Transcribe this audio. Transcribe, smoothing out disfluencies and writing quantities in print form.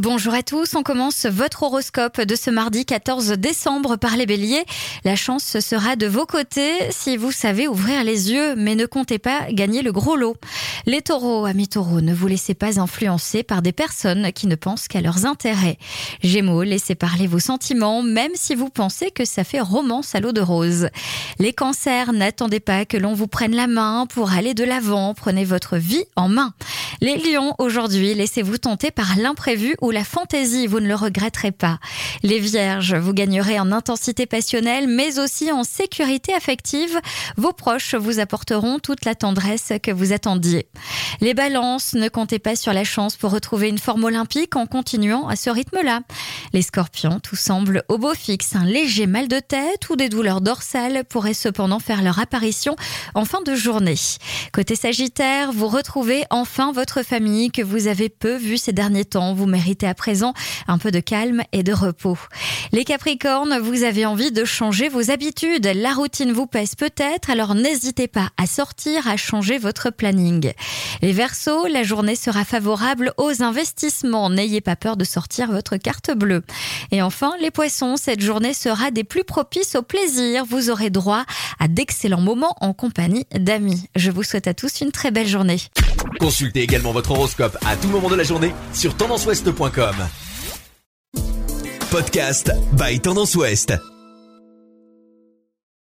Bonjour à tous, on commence votre horoscope de ce mardi 14 décembre par les béliers. La chance sera de vos côtés si vous savez ouvrir les yeux, mais ne comptez pas gagner le gros lot. Les taureaux, amis taureaux, ne vous laissez pas influencer par des personnes qui ne pensent qu'à leurs intérêts. Gémeaux, laissez parler vos sentiments, même si vous pensez que ça fait romance à l'eau de rose. Les cancers, n'attendez pas que l'on vous prenne la main pour aller de l'avant, prenez votre vie en main. Les lions, aujourd'hui, laissez-vous tenter par l'imprévu ou la fantaisie, vous ne le regretterez pas. Les vierges, vous gagnerez en intensité passionnelle, mais aussi en sécurité affective. Vos proches vous apporteront toute la tendresse que vous attendiez. Les balances, ne comptez pas sur la chance pour retrouver une forme olympique en continuant à ce rythme-là. Les scorpions, tout semble au beau fixe. Un léger mal de tête ou des douleurs dorsales pourraient cependant faire leur apparition en fin de journée. Côté sagittaire, vous retrouvez enfin votre famille que vous avez peu vue ces derniers temps. Vous méritez à présent un peu de calme et de repos. Les capricornes, vous avez envie de changer vos habitudes. La routine vous pèse peut-être, alors n'hésitez pas à sortir, à changer votre planning. Les verseaux, la journée sera favorable aux investissements. N'ayez pas peur de sortir votre carte bleue. Et enfin, les poissons, cette journée sera des plus propices au plaisir. Vous aurez droit à d'excellents moments en compagnie d'amis. Je vous souhaite à tous une très belle journée. Consultez également votre horoscope à tout moment de la journée sur tendanceouest.com. Podcast by Tendance Ouest.